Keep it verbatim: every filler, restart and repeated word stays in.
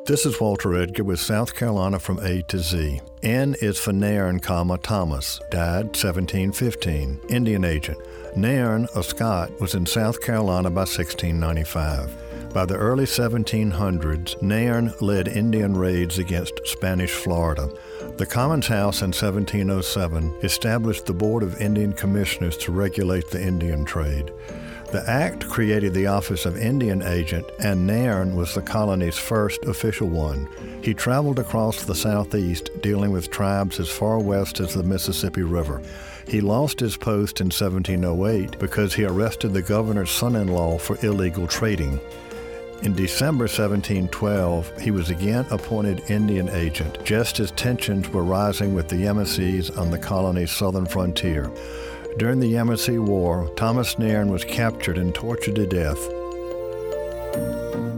This is Walter Edgar with South Carolina from A to Z. N is for Nairn, comma, Thomas, died seventeen fifteen, Indian agent. Nairn, a Scot, was in South Carolina by sixteen ninety-five. By the early seventeen hundreds, Nairn led Indian raids against Spanish Florida. The Commons House in seventeen oh seven established the Board of Indian Commissioners to regulate the Indian trade. The act created the office of Indian Agent, and Nairn was the colony's first official one. He traveled across the southeast, dealing with tribes as far west as the Mississippi River. He lost his post in seventeen oh eight because he arrested the governor's son-in-law for illegal trading. In December seventeen twelve, he was again appointed Indian Agent, just as tensions were rising with the Yemasees on the colony's southern frontier. During the Yamasee War, Thomas Nairn was captured and tortured to death.